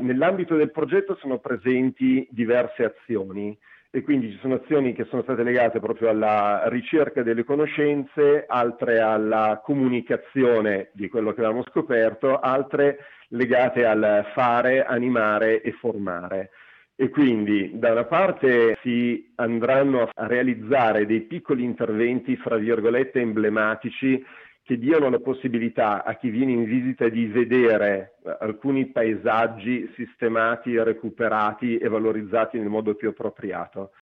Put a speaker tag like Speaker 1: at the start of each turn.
Speaker 1: Nell'ambito del progetto sono presenti diverse azioni e quindi ci sono azioni che sono state legate proprio alla ricerca delle conoscenze, altre alla comunicazione di quello che avevamo scoperto, altre legate al fare, animare e formare. E quindi da una parte si andranno a realizzare dei piccoli interventi, fra virgolette, emblematici, che diano la possibilità a chi viene in visita di vedere alcuni paesaggi sistemati, recuperati e valorizzati nel modo più appropriato.